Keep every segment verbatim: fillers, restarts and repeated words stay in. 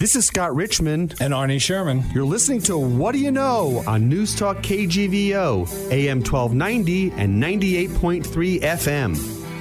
This is Scott Richmond. And Arnie Sherman. You're listening to What Do You Know on News Talk K G V O, A M twelve ninety and ninety-eight point three F M.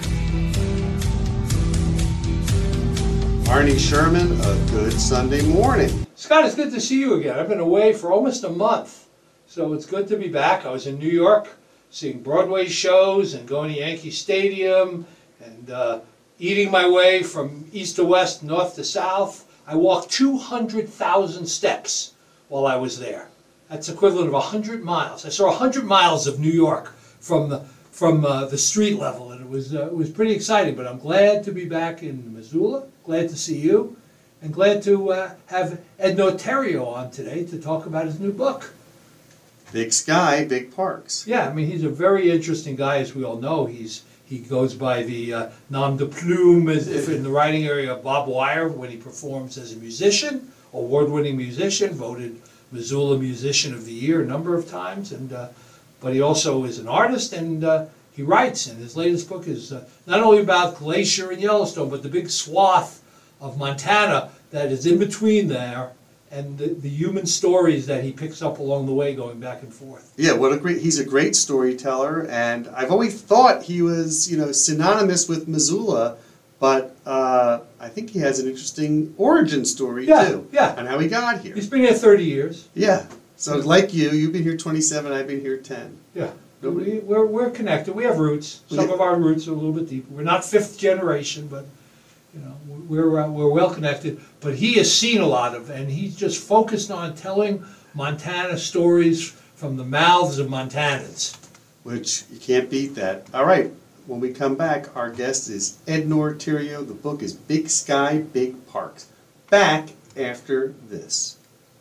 Arnie Sherman, a good Sunday morning. Scott, it's good to see you again. I've been away for almost a month, so it's good to be back. I was in New York seeing Broadway shows and going to Yankee Stadium and uh, eating my way from east to west, north to south. I walked two hundred thousand steps while I was there. That's equivalent of one hundred miles. I saw one hundred miles of New York from the from uh, the street level, and it was uh, it was pretty exciting. But I'm glad to be back in Missoula. Glad to see you, and glad to uh, have Ed Norterio on today to talk about his new book. Big Sky, Big Parks. Yeah, I mean he's a very interesting guy, as we all know. He's He goes by the uh, nom de plume, as if in the writing area of Bob Wire, when he performs as a musician, award-winning musician, voted Missoula Musician of the Year a number of times. And uh, but he also is an artist, and uh, he writes. And his latest book is uh, not only about Glacier and Yellowstone, but the big swath of Montana that is in between there, and the, the human stories that he picks up along the way going back and forth. Yeah, what a great, he's a great storyteller, and I've always thought he was, you know, synonymous with Missoula, but uh, I think he has an interesting origin story, yeah, too. Yeah, and how he got here. He's been here thirty years. Yeah, so like you, you've been here twenty-seven, I've been here ten. Yeah, we, we're, we're connected. We have roots. Some of our roots are a little bit deeper. We're not fifth generation, but you know, we're uh, we're well connected. But he has seen a lot of, and he's just focused on telling Montana stories from the mouths of Montanans. Which, you can't beat that. All right, when we come back, our guest is Ed Norterio. The book is Big Sky, Big Parks. Back after this.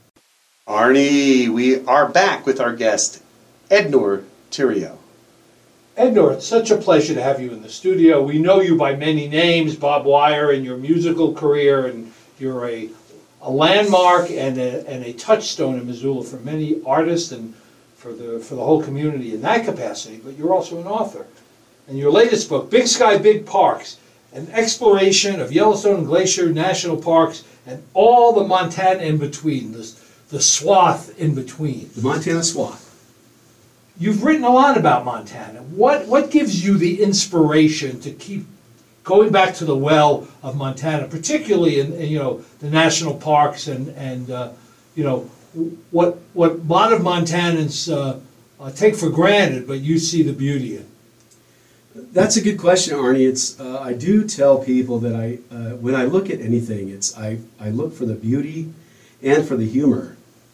Arnie, we are back with our guest, Ed Norterio. Ednor, it's such a pleasure to have you in the studio. We know you by many names, Bob Wire, and your musical career, and you're a, a landmark and a, and a touchstone in Missoula for many artists and for the for the whole community in that capacity. But you're also an author. And your latest book, Big Sky, Big Parks, an exploration of Yellowstone and Glacier National Parks and all the Montana in between, the, the swath in between. The Montana swath. You've written a lot about Montana. What what gives you the inspiration to keep going back to the well of Montana, particularly in, in you know the national parks and and uh, you know what what a lot of Montanans uh, uh, take for granted, but you see the beauty in? That's a good question, Arnie. It's uh, I do tell people that I uh, when I look at anything, it's I I look for the beauty and for the humor,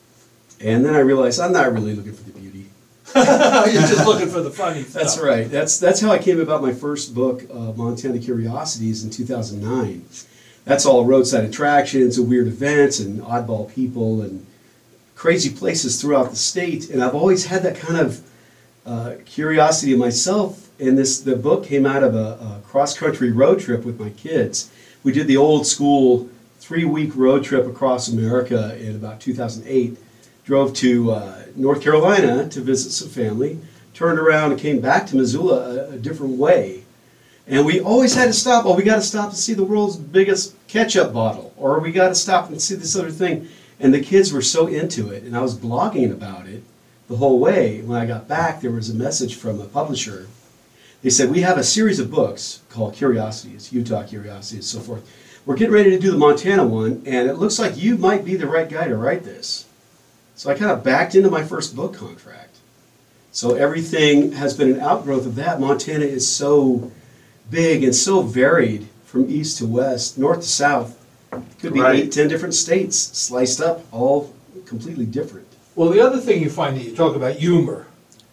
and then I realize I'm not really looking for the beauty. You're just looking for the funny stuff. That's right. That's that's how I came about my first book, uh, Montana Curiosities, in two thousand nine. That's all roadside attractions and weird events and oddball people and crazy places throughout the state. And I've always had that kind of uh, curiosity in myself. And this the book came out of a, a cross-country road trip with my kids. We did the old school three-week road trip across America in about two thousand eight. Drove to uh, North Carolina to visit some family, turned around and came back to Missoula a, a different way. And we always had to stop. Oh, we got to stop and see the world's biggest ketchup bottle, or we got to stop and see this other thing. And the kids were so into it, and I was blogging about it the whole way. When I got back, there was a message from a publisher. They said, we have a series of books called Curiosities, Utah Curiosities, so forth. We're getting ready to do the Montana one, and it looks like you might be the right guy to write this. So I kind of backed into my first book contract. So everything has been an outgrowth of that. Montana is so big and so varied from east to west, north to south. Could be Right. eight, ten different states sliced up, all completely different. Well, the other thing you find that you talk about humor.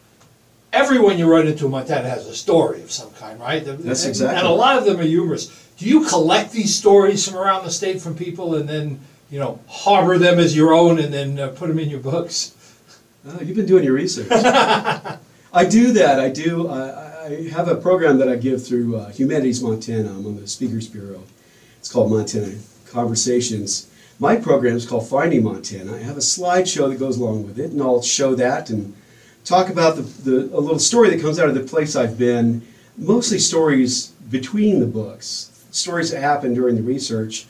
Everyone you run into in Montana has a story of some kind, right? That's and, exactly And a lot of them are humorous. Do you collect these stories from around the state from people and then, you know, harbor them as your own and then uh, put them in your books? Oh, you've been doing your research. I do that. I do. I, I have a program that I give through uh, Humanities Montana. I'm on the Speakers Bureau. It's called Montana Conversations. My program is called Finding Montana. I have a slideshow that goes along with it, and I'll show that and talk about the, the a little story that comes out of the place I've been. Mostly stories between the books, stories that happened during the research.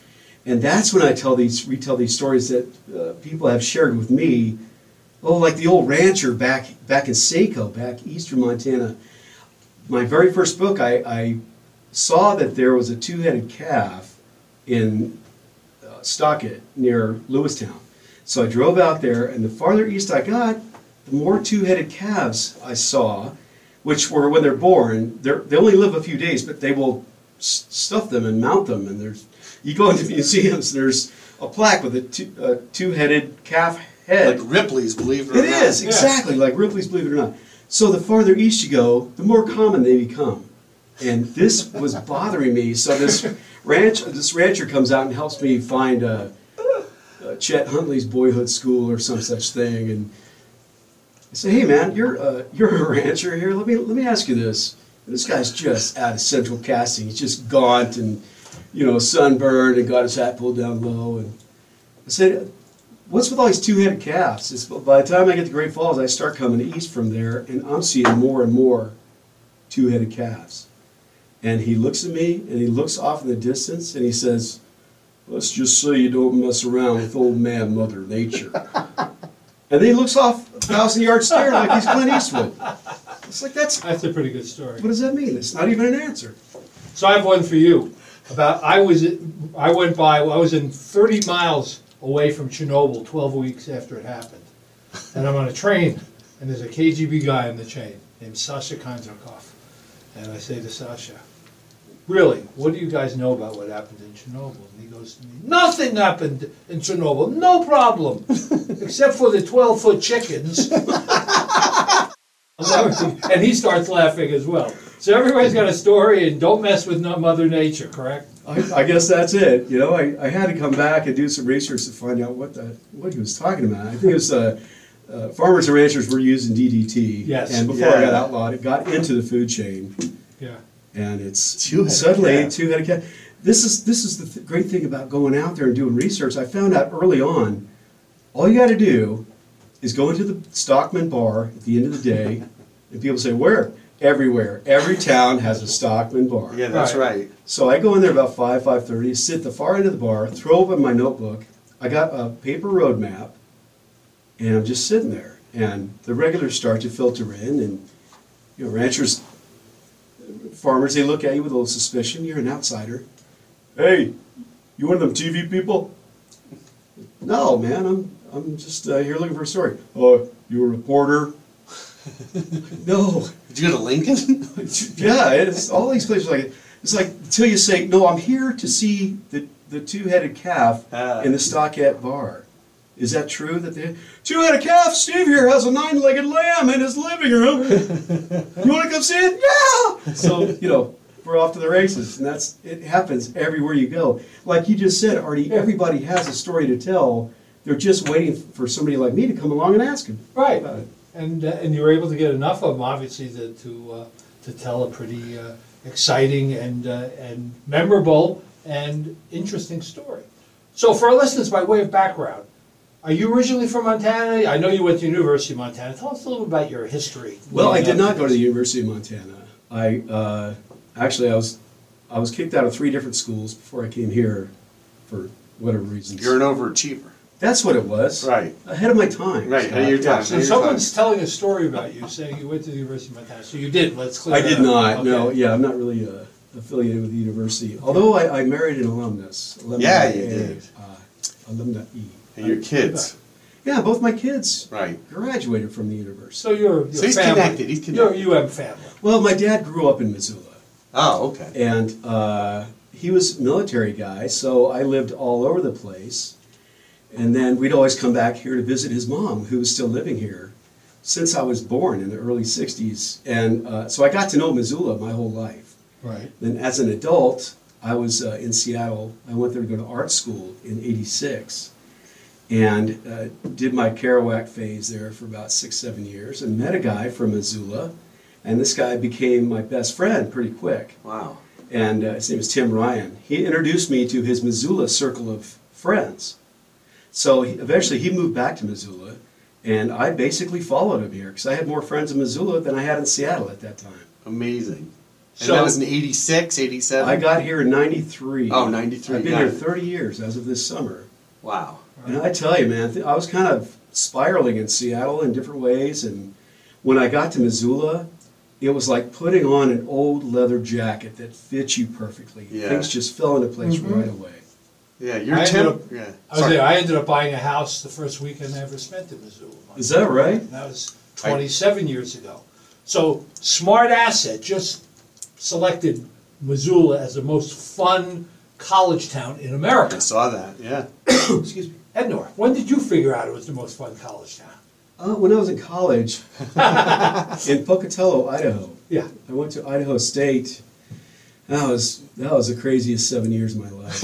And that's when I tell these, retell these stories that uh, people have shared with me. Oh, like the old rancher back back in Saco, back eastern Montana. My very first book, I, I saw that there was a two-headed calf in uh, Stockett near Lewistown. So I drove out there, and the farther east I got, the more two-headed calves I saw, which were, when they're born, they're, they only live a few days, but they will s- stuff them and mount them. And there's, you go into museums, there's a plaque with a two, uh, two-headed calf head. Like Ripley's, believe it or It not. is, exactly, like Ripley's Believe It or Not. So the farther east you go, the more common they become. And this was bothering me. So this ranch, this rancher comes out and helps me find uh, uh, Chet Huntley's Boyhood School or some such thing. And I say, hey man, you're uh, you're a rancher here. Let me let me ask you this. This guy's just out of central casting. He's just gaunt and, you know, sunburned and got his hat pulled down low. And I said, what's with all these two-headed calves? It's, by the time I get to Great Falls, I start coming east from there, and I'm seeing more and more two-headed calves. And he looks at me, and he looks off in the distance, and he says, let's just say you don't mess around with old man Mother Nature. And then he looks off a thousand-yard stare like he's Clint Eastwood. It's like, that's, That's a pretty good story. what does that mean? It's not even an answer. So I have one for you. About I was I went by. I was in thirty miles away from Chernobyl twelve weeks after it happened, and I'm on a train, and there's a K G B guy on the train named Sasha Kondrakov, and I say to Sasha, "Really, what do you guys know about what happened in Chernobyl?" And he goes to me, "Nothing happened in Chernobyl, no problem, except for the twelve-foot chickens." And he starts laughing as well. So everybody's got a story, and don't mess with no- Mother Nature, correct? I, I guess that's it. You know, I, I had to come back and do some research to find out what the what he was talking about. I think it was uh, uh, farmers and ranchers were using D D T, Yes. and before it Yeah. got outlawed, it got into the food chain, Yeah. and it's Two-headed suddenly calf. two-headed calf. This is this is the th- great thing about going out there and doing research. I found out early on, all you got to do is go into the Stockman bar at the end of the day, and people say, "Where?" Everywhere. Every town has a Stockman bar. Yeah, that's Right. right. So I go in there about five, five thirty, sit at the far end of the bar, throw open my notebook. I got a paper road map, and I'm just sitting there. And the regulars start to filter in, and you know, ranchers, farmers, they look at you with a little suspicion. You're an outsider. Hey, you one of them T V people? No, man, I'm I'm just uh, here looking for a story. Oh, you a reporter? No. Did you go to Lincoln? Yeah, it's all these places like it's like until you say, no, I'm here to see the, the two-headed calf Ah. in the Stockett bar. Is that true that the two-headed calf? Steve here has a nine-legged lamb in his living room. You want to come see it? Yeah. So you know we're off to the races, and that's it happens everywhere you go. Like you just said, Artie, everybody has a story to tell. They're just waiting for somebody like me to come along and ask them Right. about it. And, uh, and you were able to get enough of them, obviously, to, to, uh, to tell a pretty uh, exciting and, uh, and memorable and interesting story. So for our listeners, by way of background, are you originally from Montana? I know you went to University of Montana. Tell us a little about your history. Well, I leading did up not go to the this. University of Montana. I uh, actually I was I was kicked out of three different schools before I came here for whatever reasons. You're an overachiever. That's what it was. Right. Ahead of my time. Right, ahead of your time. So someone's telling a story about you, saying you went to the University of Montana. So you did. Let's clear I that did up. not. No. Okay. Yeah, I'm not really uh, affiliated with the university. Although I, I married an alumnus. Alumni Yeah, you A, did. Uh, alumni E. And your kids. Yeah, both my kids Right. graduated from the university. So you're, you're So he's family. connected, he's You're connected. a U M family. Well, my dad grew up in Missoula. Oh, okay. And uh, he was a military guy, so I lived all over the place. And then we'd always come back here to visit his mom, who was still living here since I was born in the early sixties. And uh, so I got to know Missoula my whole life. Right. Then as an adult, I was uh, in Seattle. I went there to go to art school in eighty-six and uh, did my Kerouac phase there for about six, seven years and met a guy from Missoula. And this guy became my best friend pretty quick. Wow. And uh, his name is Tim Ryan. He introduced me to his Missoula circle of friends. So he, eventually he moved back to Missoula, and I basically followed him here because I had more friends in Missoula than I had in Seattle at that time. Amazing. And that was in eighty-six, eighty-seven? I got here in ninety-three. Oh, ninety-three. I've been got here it. thirty years as of this summer. Wow. And I tell you, man, th- I was kind of spiraling in Seattle in different ways. And when I got to Missoula, it was like putting on an old leather jacket that fits you perfectly. Yeah. Things just fell into place Mhm. right away. Yeah, your I ended temp. up- Yeah. I was Sorry. there. I ended up buying a house the first weekend I ever spent in Missoula. Is that right? And that was twenty-seven years ago. So Smart Asset just selected Missoula as the most fun college town in I America. saw that, yeah. Excuse me. Ednor, when did you figure out it was the most fun college town? Uh, when I was in college in Pocatello, Idaho, Yeah. I went to Idaho State. That was that was the craziest seven years of my life.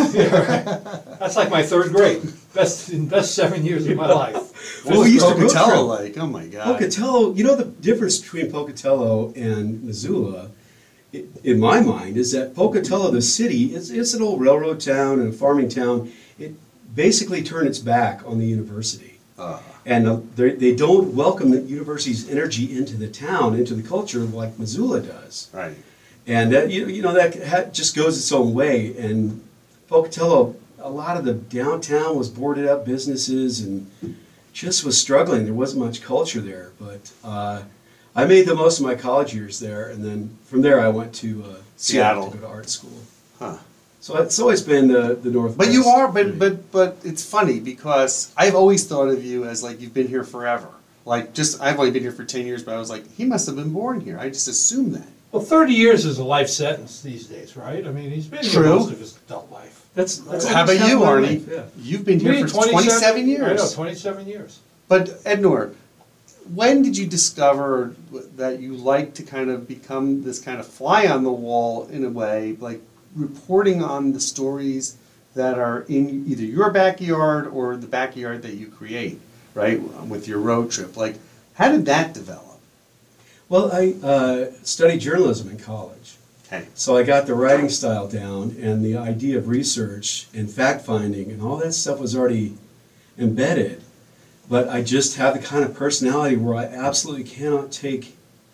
That's like my third grade. Best in best seven years of my life. What was used to road Pocatello trip. like? Oh my God. Pocatello, you know the difference between Pocatello and Missoula, i- in my mind, is that Pocatello, the city, is it's an old railroad town and a farming town. It basically turned its back on the university. Uh, And uh, they they don't welcome the university's energy into the town, into the culture like Missoula does. right. And that, you, you know, that ha- just goes its own way. And Pocatello, a lot of the downtown was boarded up businesses and just was struggling. There wasn't much culture there. But uh, I made the most of my college years there. And then from there, I went to uh, Seattle Seattle. to go to art school. Huh. So it's always been the, the Northwest. But you are, but for me. but but it's funny because I've always thought of you as like you've been here forever. Like just I've only been here for ten years, but I was like he must have been born here. I just assumed that. Well, thirty years is a life sentence these days, right? I mean, he's been here True. most of his adult life. That's, that's How about half you, my Arnie? life, yeah. You've been here Me, for twenty-seven I know, years. twenty-seven years. But Ednor, when did you discover that you like to kind of become this kind of fly on the wall in a way, like reporting on the stories that are in either your backyard or the backyard that you create, right, with your road trip? Like, how did that develop? Well, I uh, studied journalism in college. Okay. So I got the writing style down, and the idea of research and fact finding and all that stuff was already embedded. But I just have the kind of personality where I absolutely cannot take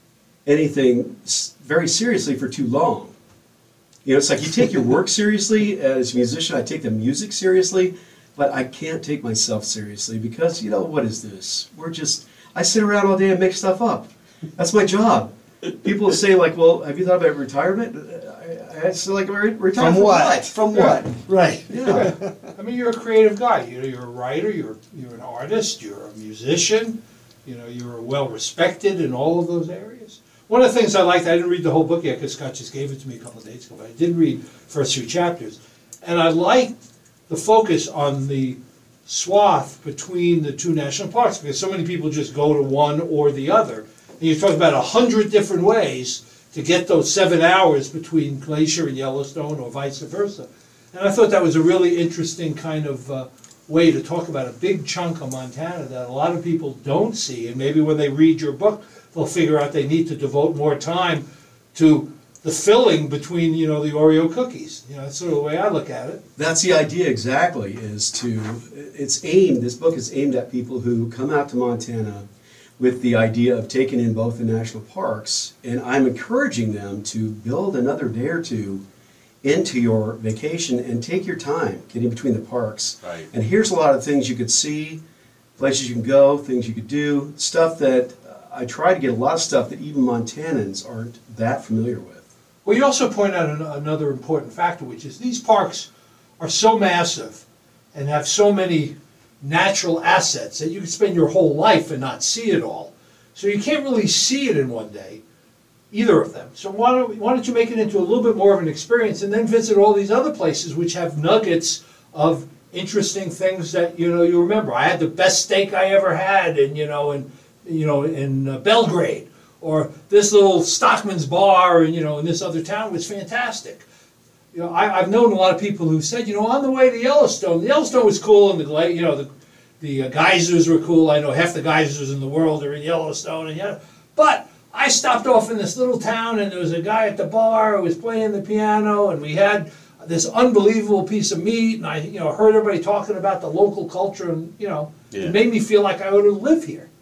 anything s- very seriously for too long. You know, it's like you take your work seriously as a musician. I take the music seriously, but I can't take myself seriously because, you know, what is this? We're just, I sit around all day and make stuff up. That's my job. People say like, well, have you thought about retirement? I, I say like, "Re- retire From what? From Yeah. what? Right. Yeah. I mean, you're a creative guy. You know, you're a writer. You're you're an artist. You're a musician. You know, you're well respected in all of those areas. One of the things I liked, I didn't read the whole book yet because Scott just gave it to me a couple of days ago, but I did read the first few chapters, and I liked the focus on the swath between the two national parks because so many people just go to one or the other. And you talk about a hundred different ways to get those seven hours between Glacier and Yellowstone or vice versa. And I thought that was a really interesting kind of uh, way to talk about a big chunk of Montana that a lot of people don't see. And maybe when they read your book, they'll figure out they need to devote more time to the filling between, you know, the Oreo cookies. You know, that's sort of the way I look at it. That's the idea exactly, is to, it's aimed, this book is aimed at people who come out to Montana with the idea of taking in both the national parks, and I'm encouraging them to build another day or two into your vacation and take your time getting between the parks. Right. And here's a lot of things you could see, places you can go, things you could do, stuff that uh, I try to get a lot of stuff that even Montanans aren't that familiar with. Well, you also point out an, another important factor, which is these parks are so massive and have so many natural assets that you can spend your whole life and not see it all. So you can't really see it in one day, either of them. So why don't, why don't you make it into a little bit more of an experience and then visit all these other places which have nuggets of interesting things that, you know, you remember. I had the best steak I ever had in, you know, in, you know, in uh, Belgrade. Or this little Stockman's Bar, and you know, in this other town was fantastic. You know, I, I've known a lot of people who said, you know, on the way to Yellowstone, the Yellowstone was cool, and the gla- you know the the uh, geysers were cool. I know half the geysers in the world are in Yellowstone, and yeah. But I stopped off in this little town, and there was a guy at the bar who was playing the piano, and we had this unbelievable piece of meat, and I, you know, heard everybody talking about the local culture, and you know, Yeah. it made me feel like I ought to live here.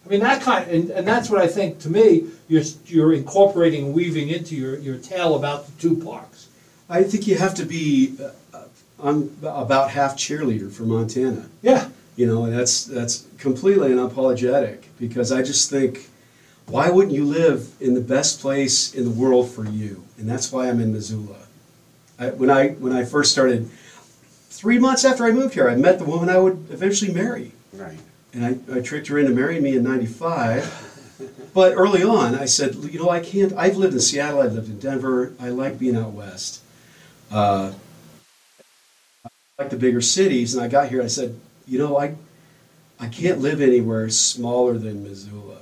I mean, that kind, and, and that's what I think, to me, you're, you're incorporating and weaving into your, your tale about the two parks. I think you have to be, uh, I'm about half cheerleader for Montana. Yeah. You know, and that's, that's completely unapologetic, because I just think, why wouldn't you live in the best place in the world for you? And that's why I'm in Missoula. I, when I when I first started, three months after I moved here, I met the woman I would eventually marry. Right. And I, I tricked her into marrying me in ninety-five. But early on, I said, you know, I can't, I've lived in Seattle, I've lived in Denver, I like being out west. Uh, I like the bigger cities, and I got here, I said, you know, I, I can't live anywhere smaller than Missoula.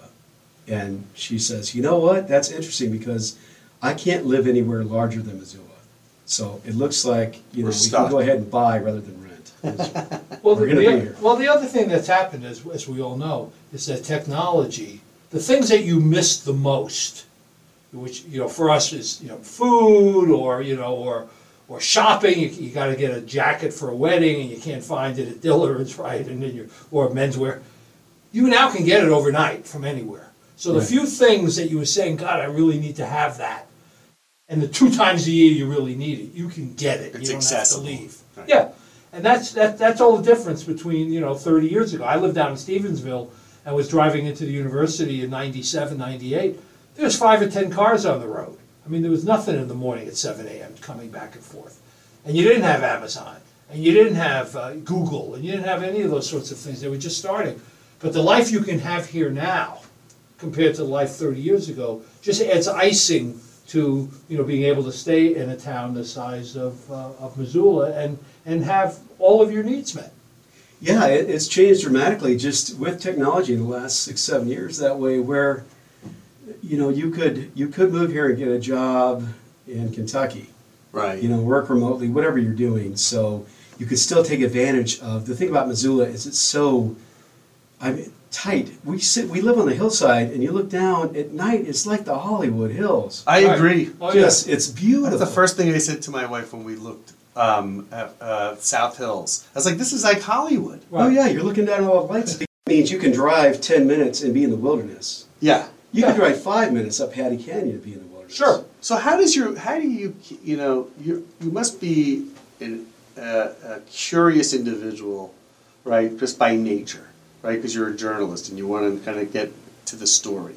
And she says, you know what, that's interesting, because I can't live anywhere larger than Missoula. So it looks like, you know, We're we stuck. can go ahead and buy rather than rent. Well, We're the, gonna the, be here. well, the other thing that's happened, as, as we all know, is that technology, the things that you miss the most, which, you know, for us is, you know, food, or, you know, or or shopping. You, you got to get a jacket for a wedding and you can't find it at Dillard's, right? And then you or menswear. You now can get it overnight from anywhere. So the Right. few things that you were saying, God, I really need to have that, and the two times a year you really need it, you can get it. It's you don't accessible. have to leave. Right. Yeah, and that's that. That's all the difference between, you know, thirty years ago. I lived down in Stevensville and was driving into the university in ninety-seven, ninety-eight. There was five or ten cars on the road. I mean, there was nothing in the morning at seven a m coming back and forth. And you didn't have Amazon, and you didn't have uh, Google, and you didn't have any of those sorts of things. They were just starting. But the life you can have here now, compared to life thirty years ago, just adds icing to, you know, being able to stay in a town the size of, uh, of Missoula and, and have all of your needs met. Yeah, it, it's changed dramatically just with technology in the last six, seven years that way, where, you know, you could you could move here and get a job in Kentucky, Right. you know, work remotely, whatever you're doing. So you could still take advantage of, the thing about Missoula is it's so, I mean, tight. We sit, we live on the hillside, and you look down at night, it's like the Hollywood Hills. I Right. agree. Oh, yeah. Just, it's beautiful. That's the first thing I said to my wife when we looked um, at uh, South Hills. I was like, this is like Hollywood. Oh yeah, you're looking down at all the lights. It means you can drive ten minutes and be in the wilderness. Yeah. You Yeah. can drive five minutes up Hattie Canyon and be in the wilderness. Sure. So how does your, how do you, you know, you you must be an, uh, a curious individual, right, just by nature, right, because you're a journalist and you want to kind of get to the story.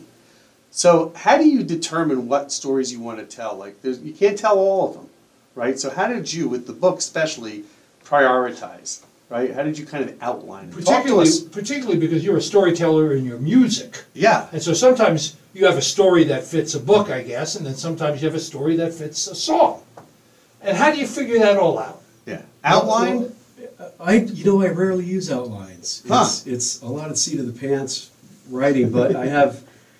So how do you determine what stories you want to tell? Like, there's, you can't tell all of them, right? So how did you, with the book especially, prioritize, right? How did you kind of outline it? Talk to Particularly, us. particularly because you're a storyteller in your music. Yeah. And so sometimes you have a story that fits a book, I guess, and then sometimes you have a story that fits a song. And how do you figure that all out? Yeah. Outline? I, you know, I rarely use outlines. It's, Huh. it's a lot of seat of the pants writing, but I have,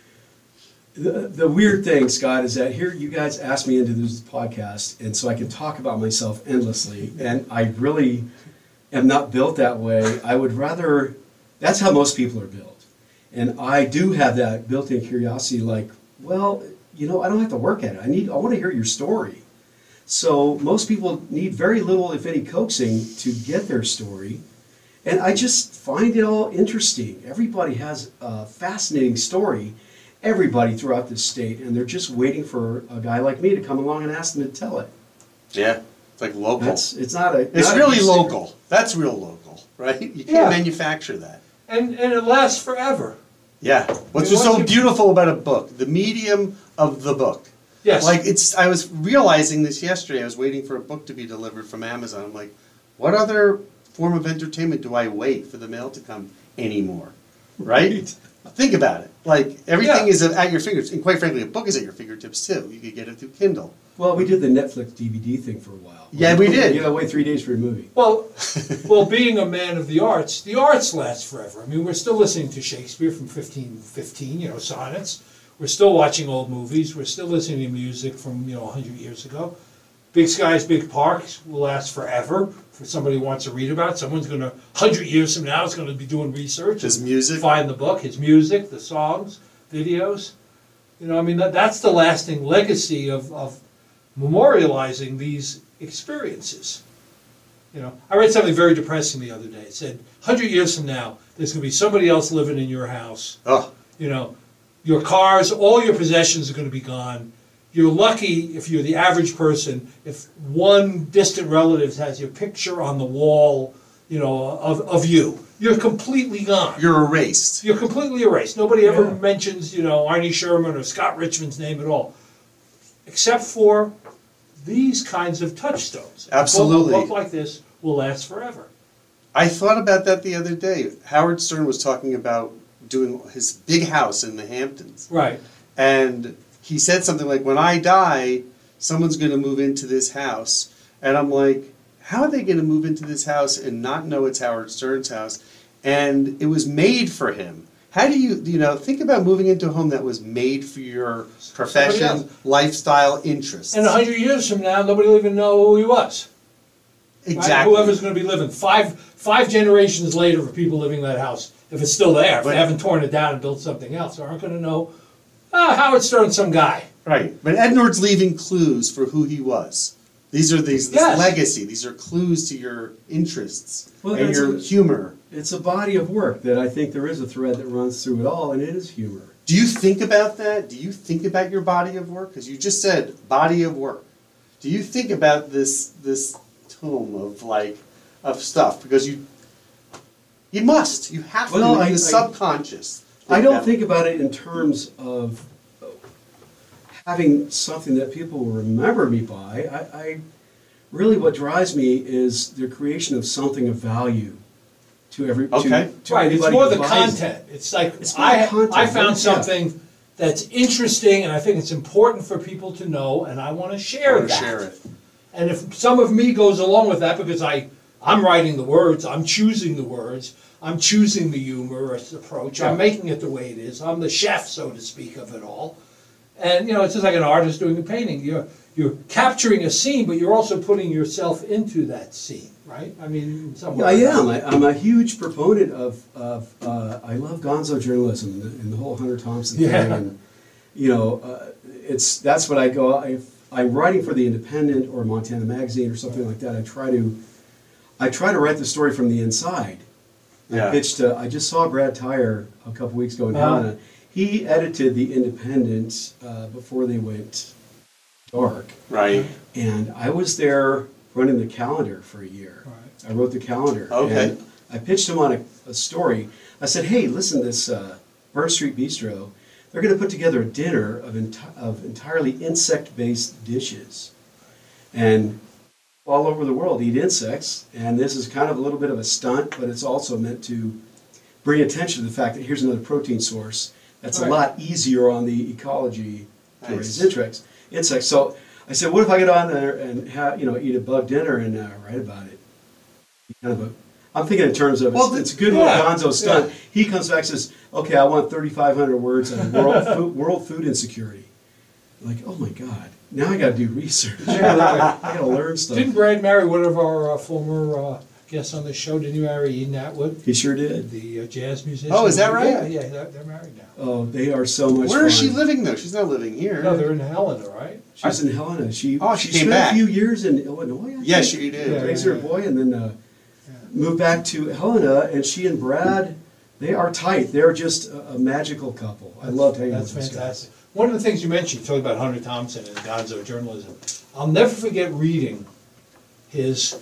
the, the weird thing, Scott, is that here you guys asked me into this podcast, and so I can talk about myself endlessly, and I really am not built that way. I would rather, that's how most people are built. And I do have that built-in curiosity, like, well, you know, I don't have to work at it. I need, I want to hear your story. So most people need very little, if any, coaxing to get their story. And I just find it all interesting. Everybody has a fascinating story, everybody throughout this state, and they're just waiting for a guy like me to come along and ask them to tell it. Yeah. It's like local. That's, it's not a... It's not a really big secret. local. That's real local, right? You can't Yeah. manufacture that. And, and it lasts forever. Yeah. What's mean, so once you- beautiful about a book? The medium of the book. Yes. Like it's I was realizing this yesterday. I was waiting for a book to be delivered from Amazon. I'm like, what other form of entertainment do I wait for the mail to come anymore? Right? Think about it. Like everything Yeah. is at your fingertips. And quite frankly, a book is at your fingertips too. You could get it through Kindle. Well, we did the Netflix D V D thing for a while. Yeah, we did. You gotta wait three days for a movie. Well, well, being a man of the arts, the arts last forever. I mean, we're still listening to Shakespeare from fifteen fifteen, you know, sonnets. We're still watching old movies. We're still listening to music from, you know, one hundred years ago. Big Skies, Big Parks will last forever. For somebody who wants to read about it, someone's going to, one hundred years from now, is going to be doing research. His and music. Find the book, his music, the songs, videos. You know, I mean, that, that's the lasting legacy of, of memorializing these experiences. You know, I read something very depressing the other day. It said, a hundred years from now, there's going to be somebody else living in your house. Oh, You know, your cars, all your possessions are going to be gone. You're lucky if you're the average person, if one distant relative has your picture on the wall, you know, of, of you. You're completely gone. you're erased. You're completely erased. Nobody ever Yeah. mentions, you know, Arnie Sherman or Scott Richmond's name at all. Except for these kinds of touchstones. Absolutely. A book like this will last forever. I thought about that the other day. Howard Stern was talking about doing his big house in the Hamptons. Right. And he said something like, when I die, someone's going to move into this house. And I'm like, how are they going to move into this house and not know it's Howard Stern's house? And it was made for him. How do you, you know, think about moving into a home that was made for your profession, else. lifestyle, interests. And a hundred years from now, nobody will even know who he was. Right? Exactly. Whoever's going to be living five five generations later for people living in that house, if it's still there, if But- they haven't torn it down and built something else, aren't going to know. Ah, Howard Stern, some guy. Right. But Ed Nord's leaving clues for who he was. These are these this Yes. legacy. These are clues to your interests Well, and that's your a- humor. It's a body of work that I think there is a thread that runs through it all, and it is humor. Do you think about that? Do you think about your body of work? Because you just said body of work. Do you think about this this tome of like of stuff? Because you you must. You have Well, to. I- In the I- subconscious. I don't about- think about it in terms of having something that people will remember me by. I, I really, what drives me is the creation of something of value to every to- Okay. to, Right, it's anybody more who the buys it. content. It's like, It's more I, the content, I found yeah. something that's interesting and I think it's important for people to know and I want to I share wanna that. share it. And if some of me goes along with that because I, I'm writing the words, I'm choosing the words, I'm choosing the humorous approach, Yeah. I'm making it the way it is, I'm the chef, so to speak, of it all. And, you know, it's just like an artist doing a painting. You're, you're capturing a scene, but you're also putting yourself into that scene, right? I mean, in some Yeah, I way. am. I, I'm a huge proponent of, of uh, I love gonzo journalism and the, and the whole Hunter Thompson thing. Yeah. And, you know, uh, it's that's what I go. If I'm writing for the Independent or Montana Magazine or something like that, I try to, I try to write the story from the inside. Yeah. I pitched. Uh, I just saw Brad Tyre a couple weeks ago in Uh-huh. Helena. He edited the Independent uh, before they went dark. Right. And I was there running the calendar for a year. Right. I wrote the calendar. Okay. And I pitched him on a, a story. I said, hey, listen, this uh, Burn Street Bistro, they're going to put together a dinner of, enti- of entirely insect-based dishes. And all over the world eat insects. And this is kind of a little bit of a stunt, but it's also meant to bring attention to the fact that here's another protein source that's Right. a lot easier on the ecology to Nice. raise insects. Insects. So I said, what if I get on there and have, you know, eat a bug dinner and uh, write about it? Kind of a, I'm thinking in terms of Well, it's, the- it's a good yeah, little gonzo stunt. yeah. He comes back and says, okay, I want thirty-five hundred words on world food, world food insecurity. I'm like, oh my God, now I got to do research. I got to learn stuff. Didn't Brad marry one of our uh, former uh, guests on the show? Didn't you marry Eden Atwood, He sure did. the uh, jazz musician? Oh, is that right? Yeah, yeah, they're, they're married now. Oh, they are so much Where fun. is she living though? She's not living here. No, they're in Helena, right? She's in Helena. She Oh, she came spent back. a few years in Illinois. I Yes, think. she did. Yeah. Raised her boy and then uh, moved back to Helena. And she and Brad, they are tight. They're just a, a magical couple. I love hanging That's with those fantastic. guys. One of the things you mentioned, you talked about Hunter Thompson and gonzo journalism. I'll never forget reading his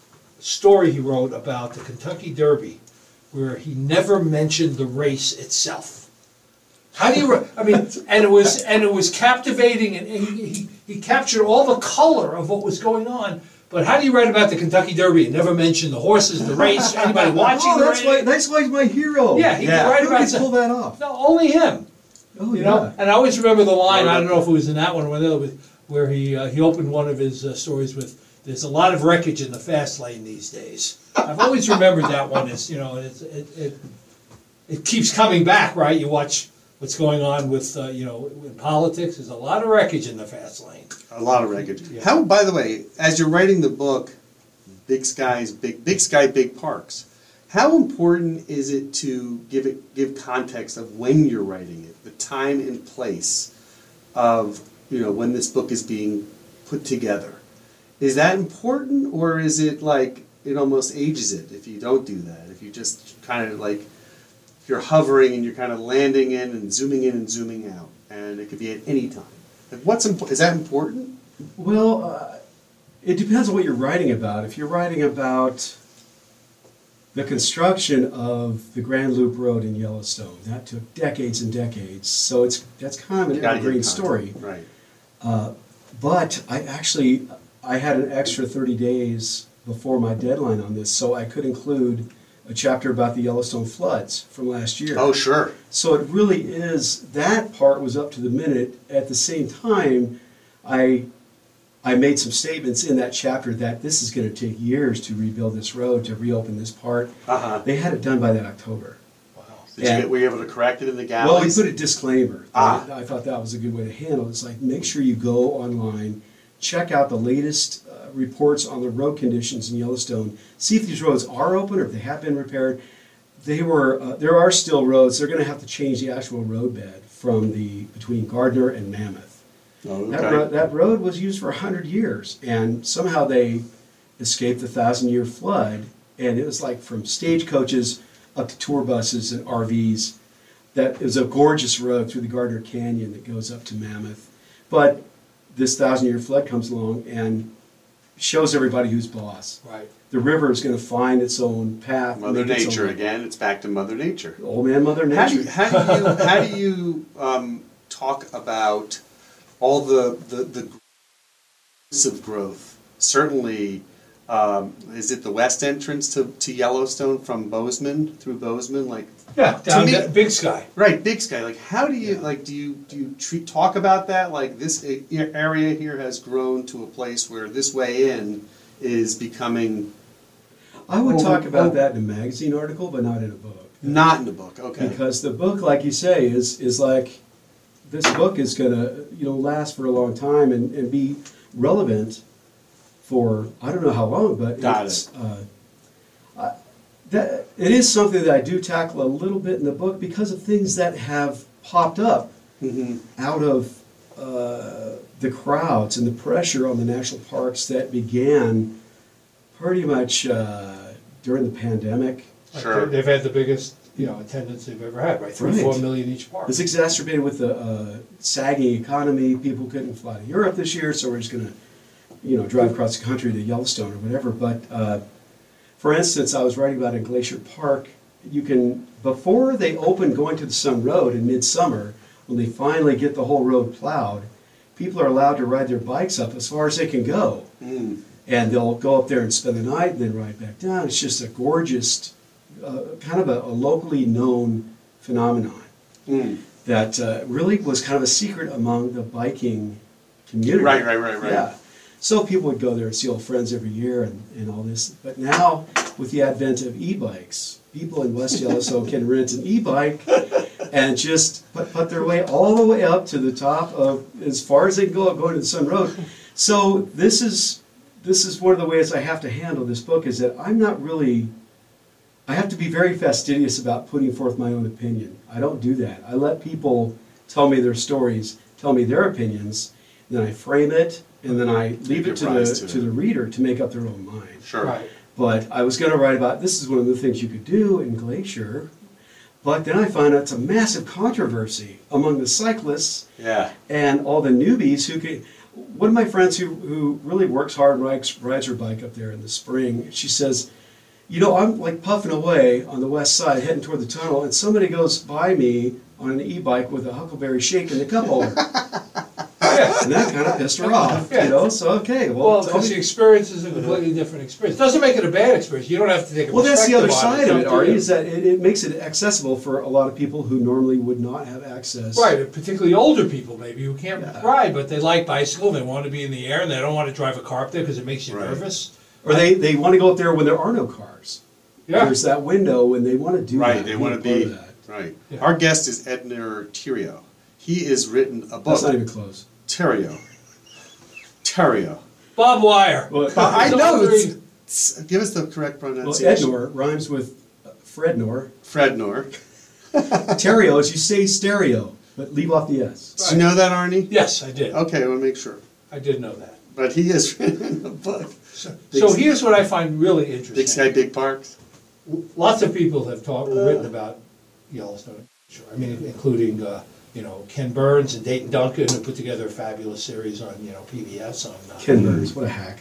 story he wrote about the Kentucky Derby, where he never mentioned the race itself. How do you? Re- I mean, and it was and it was captivating, and he, he he captured all the color of what was going on. But how do you write about the Kentucky Derby and never mention the horses, the race, anybody watching Oh, the that's race? why. That's why he's my hero. Yeah, he Yeah. could write Who about could some- pull that off? No, only him. Oh You yeah. know, and I always remember the line. Right. I don't know if it was in that one or the other, with- where he uh, he opened one of his uh, stories with, "There's a lot of wreckage in the fast lane these days." I've always remembered that one. It's you know, it's, it it it keeps coming back, right? You watch what's going on with uh, you know in politics. There's a lot of wreckage in the fast lane. A lot of wreckage. Yeah. How, by the way, as you're writing the book, Big Skies, Big Big Sky, Big Parks, how important is it to give it give context of when you're writing it, the time and place of you know when this book is being put together? Is that important, or is it like it almost ages it if you don't do that. If you just kind of like, if you're hovering and you're kind of landing in and zooming in and zooming out, and it could be at any time. And what's important? Is that important? Well, uh, it depends on what you're writing about. If you're writing about the construction of the Grand Loop Road in Yellowstone, that took decades and decades. So it's that's kind of an Gotta give evergreen context. story. Right. Uh, but I actually I had an extra thirty days before my deadline on this, so I could include a chapter about the Yellowstone floods from last year. Oh, sure. So it really is, that part was up to the minute. At the same time, I I made some statements in that chapter that this is going to take years to rebuild this road, to reopen this part. Uh-huh. They had it done by that October. Wow. Did you And- get, were you able to correct it in the Well, we galleys? put a disclaimer. Ah. I, I thought that was a good way to handle it. It's like, make sure you go online, check out the latest uh, reports on the road conditions in Yellowstone, see if these roads are open or if they have been repaired. They were, uh, there are still roads. They're going to have to change the actual road bed from the, between Gardner and Mammoth. Oh, That, okay. road, that road was used for one hundred years, and somehow they escaped the thousand-year flood, and it was like from stagecoaches up to tour buses and R Vs. That it was a gorgeous road through the Gardner Canyon that goes up to Mammoth. But this thousand-year flood comes along and shows everybody who's boss. Right. The river is going to find its own path. Mother make its Nature own- again. It's back to Mother Nature. Old man Mother How do Nature. you, how do you, how do you um, talk about all the, the, the growths of growth? Certainly, um, is it the west entrance to, to Yellowstone from Bozeman, through Bozeman? Like, Yeah, To down me- that Big Sky. right, Big Sky. Like, how do you, like, do you, do you treat, talk about that? Like, this a- area here has grown to a place where this way in is becoming I would Oh, talk about oh. that in a magazine article, but not in a book. not in the book. Okay. Because the book, like you say, is is like, this book is gonna, you know, last for a long time and, and be relevant for, I don't know how long, but Got it's, uh, I- that, it is something that I do tackle a little bit in the book because of things that have popped up Mhm. out of uh, the crowds and the pressure on the national parks that began pretty much uh, during the pandemic. Like, Sure. they- They've had the biggest, you know, attendance they've ever had, right? Three, Right. four million each park. It's exacerbated with the uh, sagging economy. People couldn't fly to Europe this year, so we're just going to, you know, drive across the country to Yellowstone or whatever. But uh, for instance, I was writing about in Glacier Park. You can, before they open going to the Sun Road in midsummer, when they finally get the whole road plowed, people are allowed to ride their bikes up as far as they can go. Mm. And they'll go up there and spend the night and then ride back down. It's just a gorgeous, uh, kind of a, a locally known phenomenon Mm. that uh, really was kind of a secret among the biking community. Right, right, right, right. Yeah. So people would go there and see old friends every year and, and all this. But now, with the advent of e-bikes, people in West Yellowstone can rent an e-bike and just put, put their way all the way up to the top of, as far as they can go, going to the Sun Road. So this is, this is one of the ways I have to handle this book, is that I'm not really, I have to be very fastidious about putting forth my own opinion. I don't do that. I let people tell me their stories, tell me their opinions, then I frame it, and then I leave Give it to the, rise to to it. the reader to make up their own mind. Sure. Right. But I was going to write about, this is one of the things you could do in Glacier, but then I found out it's a massive controversy among the cyclists Yeah. and all the newbies who could. One of my friends who, who really works hard and rides, rides her bike up there in the spring, she says, you know, I'm like puffing away on the west side heading toward the tunnel, and somebody goes by me on an e-bike with a Huckleberry Shake in the cup holder. And that kind of pissed her off, you know, so okay, well, Well, tell because me- the experience is a completely different experience. Doesn't make it a bad experience. You don't have to take a Well, that's the other perspective on side of it, It's up to Artie, you. is that it, it makes it accessible for a lot of people who normally would not have access. Right, and particularly older people maybe who can't Yeah. ride, but they like bicycle, they want to be in the air, and they don't want to drive a car up there because it makes you Right. nervous. Or they, they want to go up there when there are no cars. Yeah. There's that window when they want to do Right, that. they want to part be, of that. right. Yeah. Our guest is Edner Terrio. He has written a book. That's not even close. Terrio. Terrio. Bob Wire. Well, Uh, I It's all know, three. it's, give us the correct well pronunciation. Ednor rhymes with uh, Frednor. Frednor. Terrio is you say stereo, but leave off the S. Did you know that, Arnie? Yes, I did. Okay, I want to make sure. I did know that. but he has written a book. So, Big so Sky- here's what I find really interesting. Big Sky, Big Parks. Lots of people have talked, written about Yellowstone. Sure, I mean, including uh, you know Ken Burns and Dayton Duncan, who put together a fabulous series on you know P B S on. Uh, Ken Burns, what a hack.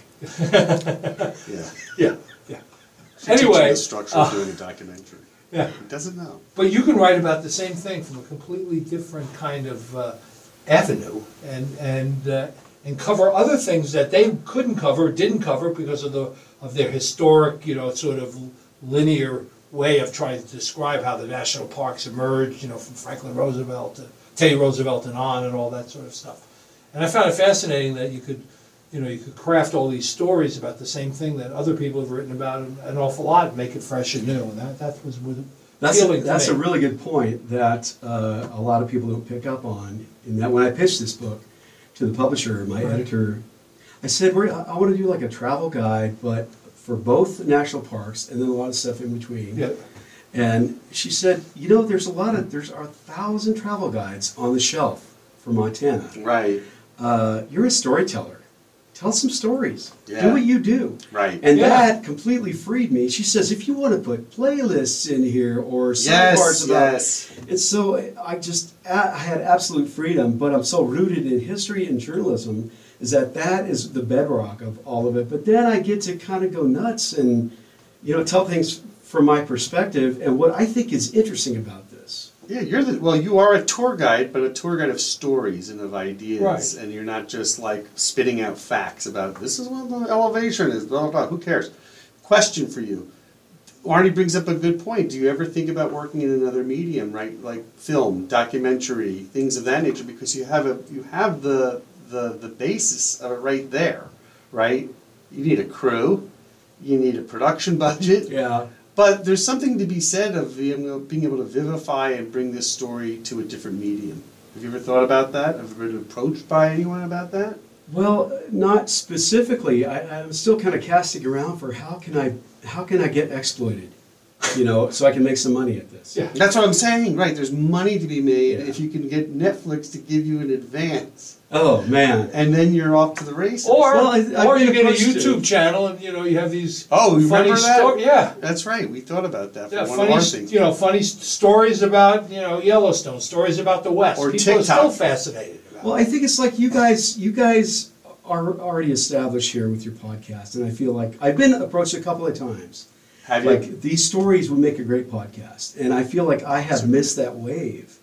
Yeah. Yeah, yeah. Teaching Anyway, the structure of uh, doing a documentary. yeah. He doesn't know. But you can write about the same thing from a completely different kind of uh, avenue, and and uh, and cover other things that they couldn't cover, didn't cover because of the of their historic, you know, sort of linear way of trying to describe how the national parks emerged, you know, from Franklin Roosevelt to Teddy Roosevelt and on, and all that sort of stuff. And I found it fascinating that you could, you know, you could craft all these stories about the same thing that other people have written about an, an awful lot and make it fresh and new. And that that was with That's, a, appealing to that's me. a really good point that uh, a lot of people don't pick up on. In that when I pitched this book to the publisher, my Right. editor, I said, We're, I, I want to do like a travel guide, but for both national parks and then a lot of stuff in between. Yeah. And she said, you know, there's a lot of, there's a thousand travel guides on the shelf for Montana. Right. Uh, you're a storyteller. Tell some stories. Yeah. Do what you do. Right. And Yeah. that completely freed me. She says, if you want to put playlists in here or Yes, sidebars about yes. it's so I just I had absolute freedom, but I'm so rooted in history and journalism is that that is the bedrock of all of it. But then I get to kind of go nuts and you know tell things from my perspective and what I think is interesting about this. Yeah, you're the well. You are a tour guide, but a tour guide of stories and of ideas, Right. and you're not just like spitting out facts about this is what the elevation is. Blah blah. blah. Who cares? Question for you. Arnie brings up a good point. Do you ever think about working in another medium, right? Like film, documentary, things of that nature, because you have a you have the the the basis of it right there, right? You need a crew, you need a production budget. Yeah. But there's something to be said of the, you know, being able to vivify and bring this story to a different medium. Have you ever thought about that? Have you been approached by anyone about that? Well, not specifically. I, I'm still kind of casting around for how can I how can I get exploited, you know, so I can make some money at this. Yeah. That's what I'm saying, right? There's money to be made Yeah. if you can get Netflix to give you an advance, Oh man. and then you're off to the races. Or, Well, I- I've or been you get a approached to- YouTube channel and you know you have these Oh, you funny remember that? sto- yeah, That's right. We thought about that for yeah, one funny of our s- things. you know funny s- stories about you know Yellowstone, stories about the West. Or People are TikTok. still fascinated about. Well, it. I think it's like you guys, you guys are already established here with your podcast, and I feel like I've been approached a couple of times. Have you? Like these stories would make a great podcast, and I feel like I have missed that wave.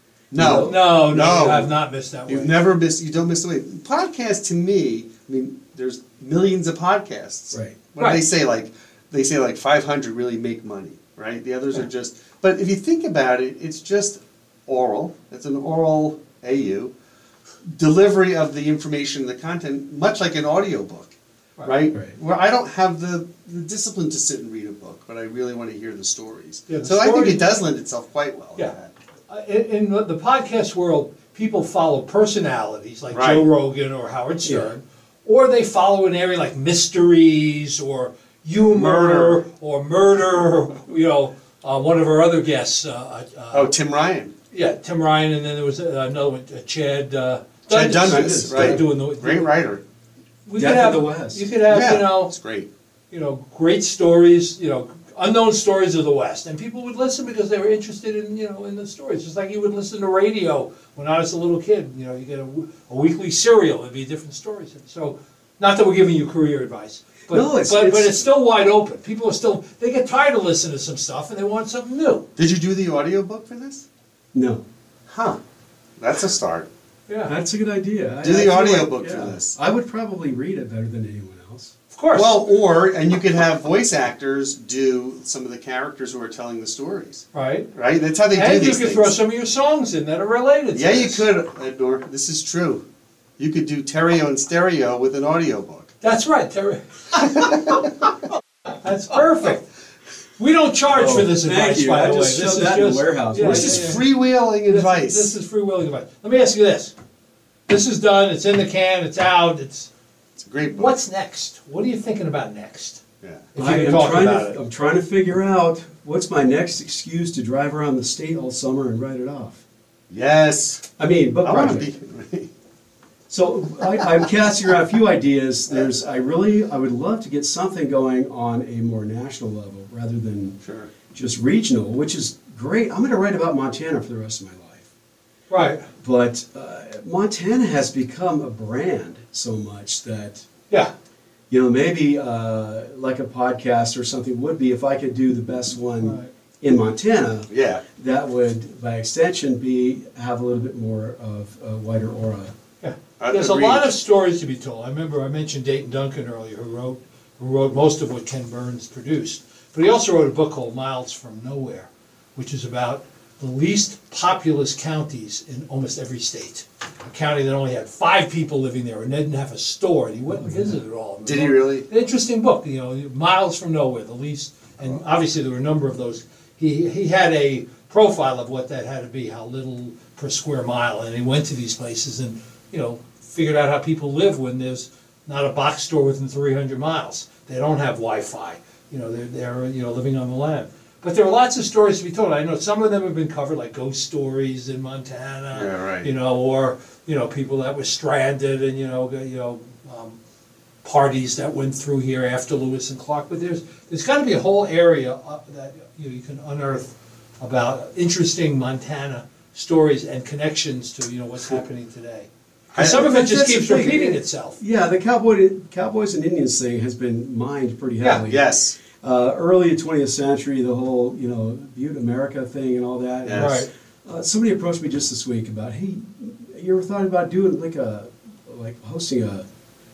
no, no, no, no. you have not missed that You've one. never missed. You don't miss the way. Podcast to me. I mean, there's millions of podcasts. Right. What do they Right. say? Like they say, like five hundred really make money, right? The others are just. But if you think about it, it's just oral. It's an oral A U delivery of the information, the content, much like an audiobook, right? Right. Where I don't have the, the discipline to sit and read a book, but I really want to hear the stories. Yeah, the so I think story- it does lend itself quite well. to Yeah. that. Uh, In, in the the podcast world, people follow personalities like Right. Joe Rogan or Howard Stern, or they follow an area like mysteries or humor Murder. or murder. You know, uh, one of our other guests, uh, uh, Oh, Tim Ryan. yeah, Tim Ryan, and then there was uh, another one, uh, Chad. Uh, Chad Dundas. Dundas, They're right. Doing the, Great writer. We Death could of have the West. You could have yeah, you know it's great. you know great stories. You know. Unknown stories of the West, and people would listen because they were interested in you know in the stories. Just like you would listen to radio when I was a little kid. You know, you get a, w- a weekly serial, it'd be different stories. So, not that we're giving you career advice, but No, it's- but, but it's- it's still wide open. People are still they get tired of listening to some stuff and they want something new. Did you do the audiobook for this? No, Huh. That's a start. Yeah, that's a good idea. I- Do I the feel like- audiobook for yeah. this. I would probably read it better than anyone else. of course. Well, or, and you could have voice actors do some of the characters who are telling the stories, right. right? That's how they do And you these could things. throw some of your songs in that are related. to Yeah, you this. could, Ednor. This is true. You could do Terrio and Stereo with an audiobook. That's right, Terry. That's perfect. We don't charge for this Oh, thank advice, you. by I the way. just This shoved is that in the just warehouse. yeah, This yeah, is yeah. freewheeling This- advice. This is free willing advice. Let me ask you this. This is done, it's in the can, it's out, it's, It's a great book. what's next? What are you thinking about next? Yeah. If I you am can talk trying about to, it. I'm trying to figure out what's my next excuse to drive around the state all summer and write it off. Yes. I mean, book I want to project. be. So I, I'm casting around a few ideas. There's, I really, I would love to get something going on a more national level rather than Sure. just regional, which is great. I'm going to write about Montana for the rest of my life. Right, But uh, Montana has become a brand so much that, yeah, you know, maybe uh, like a podcast or something would be if I could do the best one right. in Montana. Yeah. That would, by extension, be have a little bit more of a wider aura. Yeah. Uh, There's a agreed. lot of stories to be told. I remember I mentioned Dayton Duncan earlier, who wrote, who wrote most of what Ken Burns produced. But he also wrote a book called Miles from Nowhere, which is about the least populous counties in almost every state. A county that only had five people living there and didn't have a store, and he went and visited all of them. Did he really? An interesting book, you know, Miles from Nowhere, the least, and obviously there were a number of those. He, he had a profile of what that had to be, how little per square mile, and he went to these places and, you know, figured out how people live when there's not a box store within three hundred miles. They don't have Wi-Fi, you know, they're, they're, you know, living on the land. But there are lots of stories to be told. I know some of them have been covered, like ghost stories in Montana. Yeah, right. You know, or, you know, people that were stranded and, you know, you know, um, parties that went through here after Lewis and Clark. But there's, there's gotta be a whole area uh, that, you know, you can unearth about interesting Montana stories and connections to, you know, what's happening today. 'Cause some of it That's- just that's the keeps thing. repeating itself. Yeah, the cowboy, Cowboys and Indians thing has been mined pretty Yeah. heavily. Yes. Uh, early twentieth century, the whole, you know, Butte America thing and all that. Yes. Right. Uh, somebody approached me just this week about, hey, you ever thought about doing like a, like hosting a,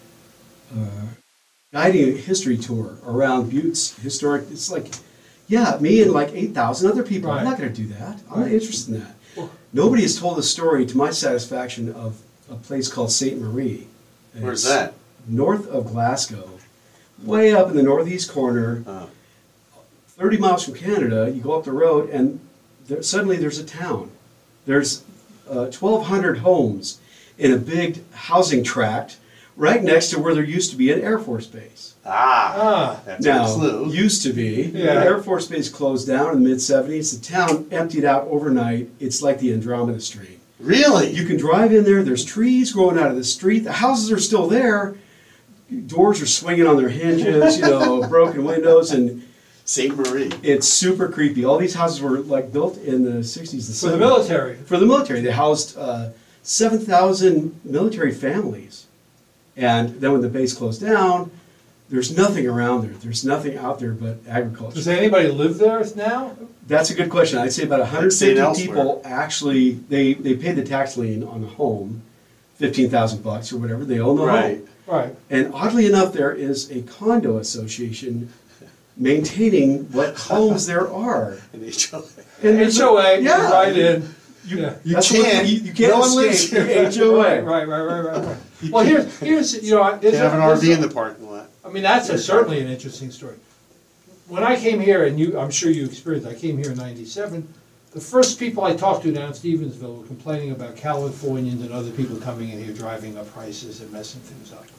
uh, guiding a history tour around Butte's historic, it's like, yeah, me and like eight thousand other people, I'm Right. not gonna do that. I'm not Right. interested in that. Well- Nobody has told the story, to my satisfaction, of a place called Saint Marie. And Where's it's that? North of Glasgow, way up in the northeast corner, Oh. thirty miles from Canada. You go up the road, and there, suddenly there's a town. There's uh, twelve hundred homes in a big housing tract right next to where there used to be an Air Force base. Ah. Ah, That's a Now, clue. used to be. Yeah. The Air Force base closed down in the mid seventies. The town emptied out overnight. It's like the Andromeda Strain. Really? You can drive in there. There's trees growing out of the street. The houses are still there. Doors are swinging on their hinges, you know, broken windows, and Saint Marie. it's super creepy. All these houses were like built in the sixties, the for the seventies. military. For the military, they housed uh, seven thousand military families. And then when the base closed down, there's nothing around there. There's nothing out there but agriculture. Does anybody live there now? That's a good question. I'd say about one St. hundred fifty Elsewhere. people actually, they, they paid the tax lien on the home, fifteen thousand bucks or whatever. They own the Right. home. Right. And oddly enough, there is a condo association maintaining what homes there are. An H O A. And there's H O A, yeah. right in. You, Yeah. You that's what- can't- you, you can't no one lives escape here. the H O A. Right, right, right, right, right. right. Well, here's, here's, you know, I- there's Can't have an a- R V there's in a- the parking lot. I mean, that's a, certainly an interesting story. When I came here, and you, I'm sure you experienced, I came here in ninety-seven, the first people I talked to down in Stevensville were complaining about Californians and other people coming in here driving up prices and messing things up.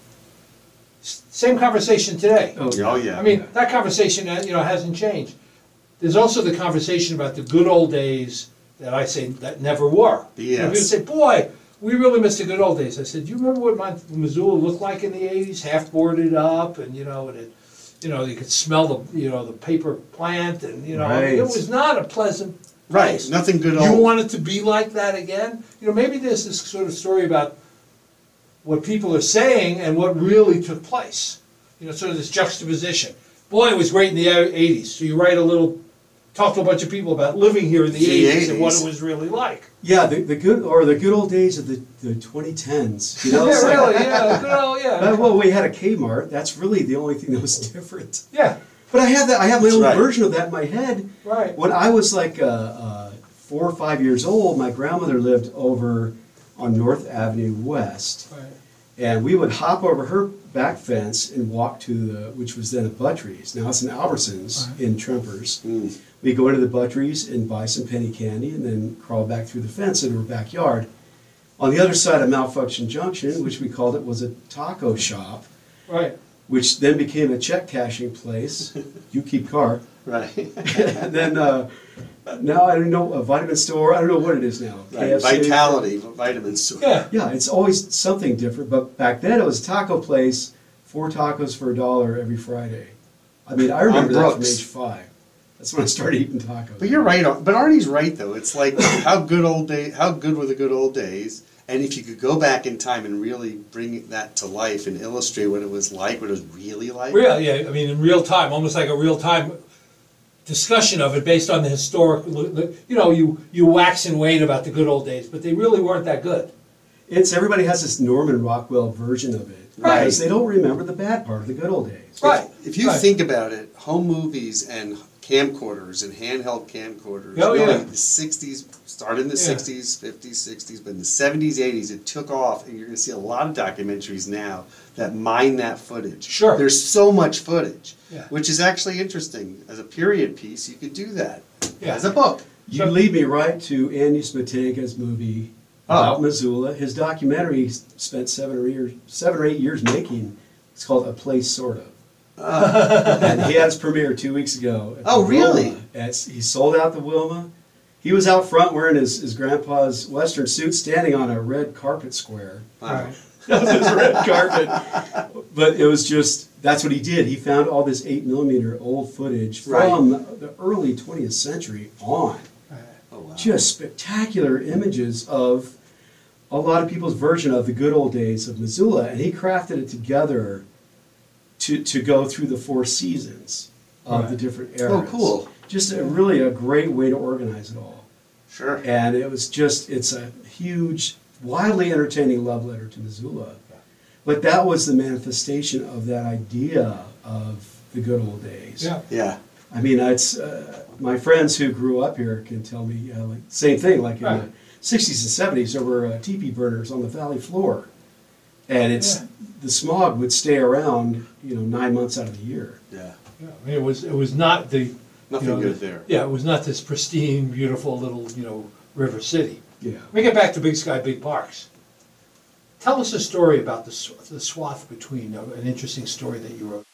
S- Same conversation today. Oh, Oh, yeah. I mean, that conversation, uh, you know, hasn't changed. There's also the conversation about the good old days that I say that never were. You know, Yes. people say, boy, we really miss the good old days. I said, do you remember what Mon- Missoula looked like in the eighties? Half boarded up, and you know, and it, you know, you could smell the, you know, the paper plant, and you know, Right. it was not a pleasant Right. place. Nothing good You old. want it to be like that again? You know, maybe there's this sort of story about what people are saying and what really took place. You know, sort of this juxtaposition. Boy, it was great in the eighties. So you write a little, talk to a bunch of people about living here in the The eighties and what eighties. it was really like. Yeah, the, the good, or the good old days of the, the twenty tens. You know, it's Yeah, like- really, yeah, good old, Uh, yeah. well, we had a Kmart. That's really the only thing that was different. Yeah, But I have that. I have my That's own right. version of that in my head. right. When I was like uh, uh, four or five years old, my grandmother lived over on North Avenue West, Right. and we would hop over her back fence and walk to the, which was then a Buttrey's. Now it's an Albertsons Right. in Trempers. Mm. We go into the Buttrey's and buy some penny candy, and then crawl back through the fence into her backyard. On the other side of Malfunction Junction, which we called it, was a taco shop. Right. which then became a check cashing place. You keep car. Right. And then uh, now I don't know, a vitamin store. I don't know what it is now. Right. K F C. Vitality, vitamin store. Yeah. Yeah, it's always something different. But back then it was a taco place, four tacos for a dollar every Friday. I mean, I remember that from Brooks. age five. That's when I started eating tacos. But you're right. But Arnie's right though. It's like how good old day, how good were the good old days? And if you could go back in time and really bring that to life and illustrate what it was like, what it was really like. Real, yeah, I mean, in real time, almost like a real time discussion of it based on the historic, you know, you, you wax and wane about the good old days, but they really weren't that good. It's everybody has this Norman Rockwell version of it. Right. Because they don't remember the bad part of the good old days. Right. If you right. think about it, home movies and camcorders and handheld camcorders, Oh, really, yeah. the sixties, started in the Yeah. sixties, fifties, sixties, but in the seventies, eighties, it took off, and you're going to see a lot of documentaries now that mine that footage. Sure. There's so much footage, Yeah. which is actually interesting. As a period piece, you could do that. Yeah. As a book. You lead me right to Andy Smetanka's movie about Oh. Missoula. His documentary spent seven or, years, seven or eight years making. It's called A Place Sort of. And he had his premiere two weeks ago. at the Oh, really? Wilma. It's- he sold out the Wilma. He was out front wearing his, his grandpa's Western suit, standing on a red carpet square. Right. That was his red carpet. But it was just, that's what he did. He found all this eight millimeter old footage from the early twentieth century on. Oh, wow. Just spectacular images of a lot of people's version of the good old days of Missoula. And he crafted it together to, to go through the four seasons of Right. the different eras. Oh, cool. Just a, really a great way to organize it all. Sure. And it was just, it's a huge, wildly entertaining love letter to Missoula. But that was the manifestation of that idea of the good old days. Yeah. Yeah. I mean, it's, uh, my friends who grew up here can tell me, uh, like, same thing, like in Right. the sixties and seventies, there were uh, teepee burners on the valley floor. And it's, Yeah. the smog would stay around, you know, nine months out of the year. Yeah. Yeah, I mean, it was, it was not the. Nothing you know, good the- there. Yeah, it was not this pristine, beautiful little, you know, river city. Yeah. We get back to Big Sky, Big Parks. Tell us a story about the, sw- the swath between, uh, an interesting story that you wrote.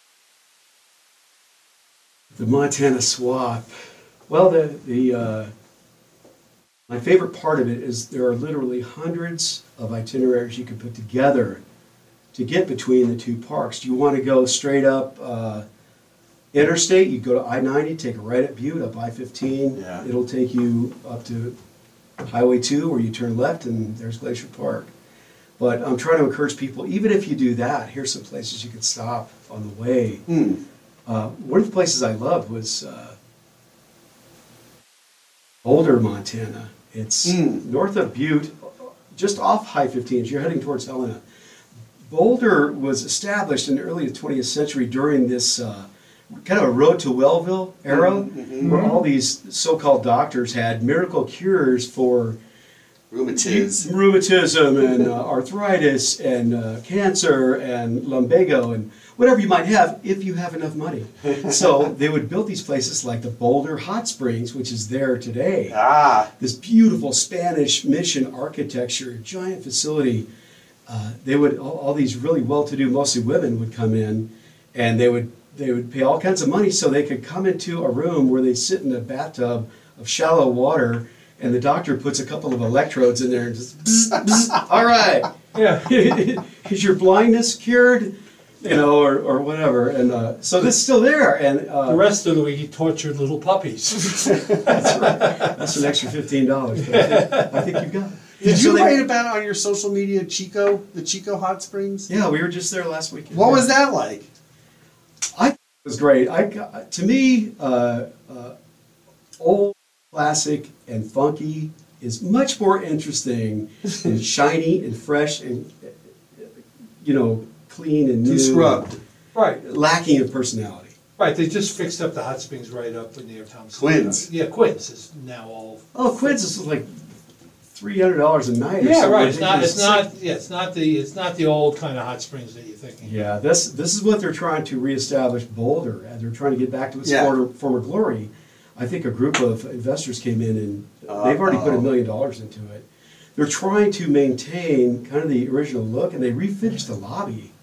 The Montana Swap. Well, the, the, uh, my favorite part of it is there are literally hundreds of itineraries you can put together to get between the two parks. Do you want to go straight up uh, interstate? You go to I ninety, take a right at Butte, up I fifteen. Yeah. It'll take you up to Highway two where you turn left and there's Glacier Park. But I'm trying to encourage people, even if you do that, here's some places you can stop on the way. Hmm. Uh, one of the places I loved was uh, Boulder, Montana. It's Mm. north of Butte, just off High fifteen as you're heading towards Helena. Boulder was established in the early twentieth century during this uh, kind of a road to Wellville era, Mhm. where all these so-called doctors had miracle cures for Rheumatiz. rheumatism and uh, arthritis and uh, cancer and lumbago and whatever you might have if you have enough money. So they would build these places like the Boulder Hot Springs, which is there today. Ah. This beautiful Spanish mission architecture, giant facility. Uh, they would all, all these really well-to-do, mostly women, would come in, and they would they would pay all kinds of money so they could come into a room where they sit in a bathtub of shallow water. And the doctor puts a couple of electrodes in there and just, bzz, bzz, all right, Yeah. is your blindness cured? You know, or, or whatever. And uh, so this is still there. And uh, The rest of the week, he tortured little puppies. that's right. That's an extra fifteen dollars. I, think- I think you've got it. Did So you they- write about on your social media Chico, the Chico Hot Springs? Yeah, we were just there last weekend. What was that like? I thought it was great. I, got- to me, uh, uh, old, classic, and funky is much more interesting and shiny and fresh and, you know, clean and new. Scrubbed. Right, Lacking of personality. right, they just fixed up the hot springs right up near Thompson. Quinn's. Yeah, Quinn's is now all. Oh, Quinn's is like three hundred dollars a night. Or Yeah, something right, it's not, ridiculous. it's not, yeah, it's not the, it's not the old kind of hot springs that you're thinking. Yeah, this this is what they're trying to reestablish Boulder, and they're trying to get back to its Yeah. former, former glory. I think a group of investors came in and they've already put a Uh-oh. million dollars into it. They're trying to maintain kind of the original look, and they refinished the lobby.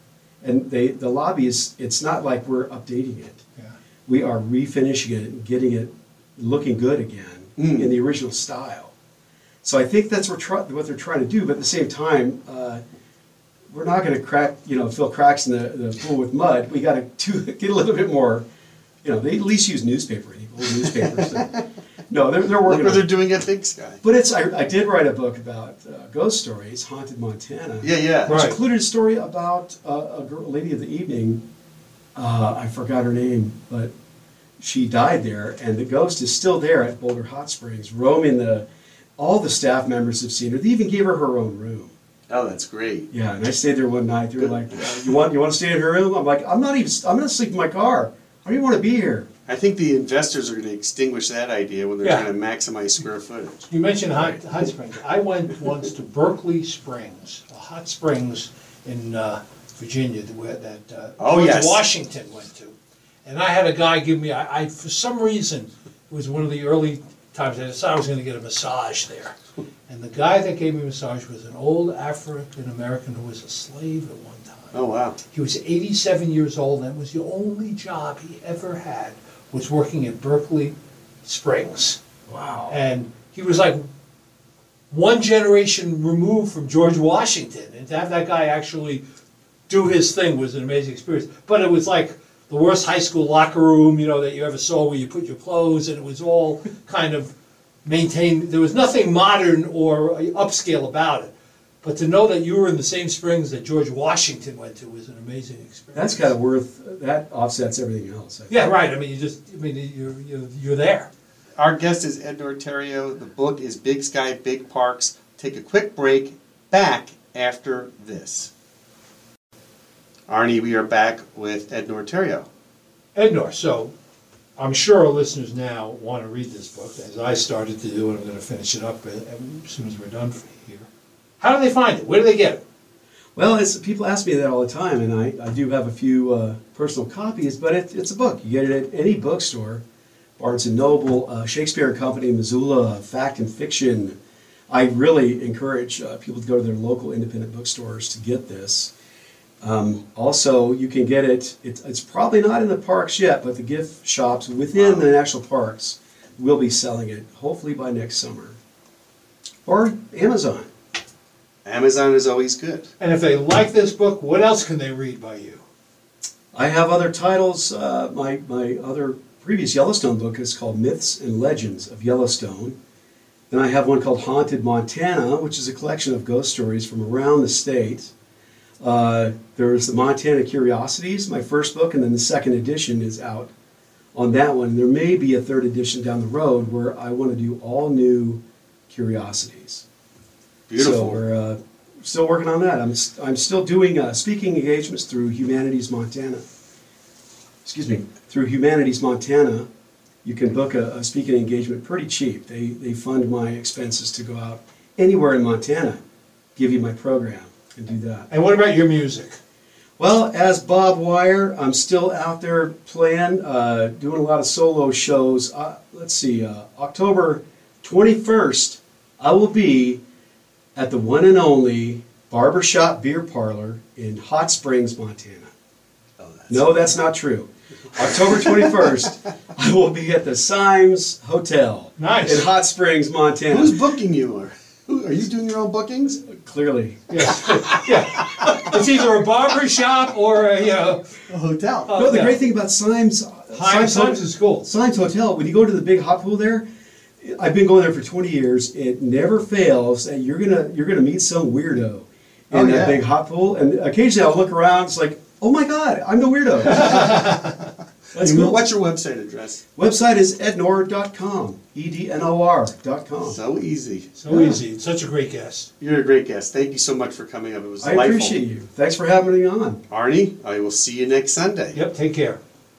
And they, the lobby is, it's not like we're updating it. Yeah. We are refinishing it and getting it looking good again Mm. in the original style. So I think that's what, try, what they're trying to do, but at the same time, uh, we're not going to crack, you know, fill cracks in the, the pool with mud. We got to get a little bit more, you know, they at least use newspaper, old newspapers. So. No, they're, they're Look working what on they're it. doing at Big Sky. But it's, I, I did write a book about uh, ghost stories, Haunted Montana. Yeah, yeah. Which Right. included a story about uh, a girl, lady of the evening. Uh, I forgot her name, but she died there, and the ghost is still there at Boulder Hot Springs, roaming the. All the staff members have seen her. They even gave her her own room. Oh, that's great. Yeah, and I stayed there one night. They were like, uh, "You want you want to stay in her room?" I'm like, "I'm not even. I'm gonna sleep in my car. I don't even want to be here." I think the investors are going to extinguish that idea when they're Yeah. trying to maximize square footage. You mentioned hot, hot springs. I went once to Berkeley Springs, a hot springs in uh, Virginia that, where- that uh, Oh, George yes. Washington went to. And I had a guy give me, I, I for some reason, it was one of the early times I decided I was going to get a massage there. And the guy that gave me a massage was an old African American who was a slave at one time. Oh, wow. He was eighty-seven years old, and it was the only job he ever had was working at Berkeley Springs. Wow. And he was like one generation removed from George Washington. And to have that guy actually do his thing was an amazing experience. But it was like the worst high school locker room, you know, that you ever saw where you put your clothes, and it was all kind of maintained. There was nothing modern or upscale about it. But to know that you were in the same springs that George Washington went to was an amazing experience. That's kind of worth. That offsets everything else. I think. Yeah, right. I mean, you just, I mean, you're, you're, you're there. Our guest is Ed Norterio. The book is Big Sky, Big Parks. Take a quick break. Back after this. Arnie, we are back with Ed Norterio. Ednor, so I'm sure our listeners now want to read this book, as I started to do, and I'm going to finish it up as soon as we're done here. How do they find it? Where do they get it? Well, it's, people ask me that all the time, and I, I do have a few uh, personal copies, but it, it's a book. You get it at any bookstore, Barnes and Noble, uh, Shakespeare and Company, Missoula, Fact and Fiction. I really encourage uh, people to go to their local independent bookstores to get this. Um, also, you can get it, it, it's probably not in the parks yet, but the gift shops within the national parks will be selling it, hopefully by next summer. Or Amazon. Amazon is always good. And if they like this book, what else can they read by you? I have other titles. Uh, my, my other previous Yellowstone book is called Myths and Legends of Yellowstone. Then I have one called Haunted Montana, which is a collection of ghost stories from around the state. Uh, there's the Montana Curiosities, my first book, and then the second edition is out on that one. There may be a third edition down the road where I want to do all new curiosities. Beautiful. So we're uh, still working on that. I'm, st- I'm still doing uh, speaking engagements through Humanities Montana. Excuse me, through Humanities Montana. You can book a, a speaking engagement pretty cheap. They, they fund my expenses to go out anywhere in Montana, give you my program, and do that. And what about your music? Well, as Bob Wire, I'm still out there playing, uh, doing a lot of solo shows. Uh, let's see, uh, October twenty-first, I will be at the one and only Barbershop Beer Parlor in Hot Springs, Montana. Oh, that's No, that's not true. October twenty-first, I will be at the Symes Hotel Nice. in Hot Springs, Montana. Who's booking you? Or who, are you doing your own bookings? Clearly. Yeah. yeah. It's either a barber shop or a, you know, A hotel. Oh, No, the yeah. great thing about Symes, High Times is cool. Symes Hotel, when you go to the big hot pool there, I've been going there for twenty years. It never fails that you're gonna you're gonna meet some weirdo in Oh, that yeah. big hot pool, and occasionally I'll look around. It's like, oh my God, I'm the weirdo. That's And cool. What's your website address? Website is ednor dot com, E D N O R dot com. So easy. So easy. It's such a great guest. You're a great guest. Thank you so much for coming up. It was I delightful. appreciate you. Thanks for having me on. Arnie, I will see you next Sunday. Yep, take care.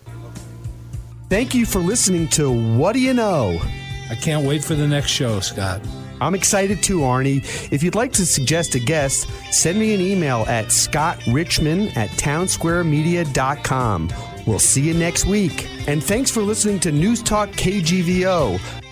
Thank you for listening to What Do You Know? I can't wait for the next show, Scott. I'm excited too, Arnie. If you'd like to suggest a guest, send me an email at scottrichman at townsquaremedia dot com. We'll see you next week. And thanks for listening to News Talk K G V O,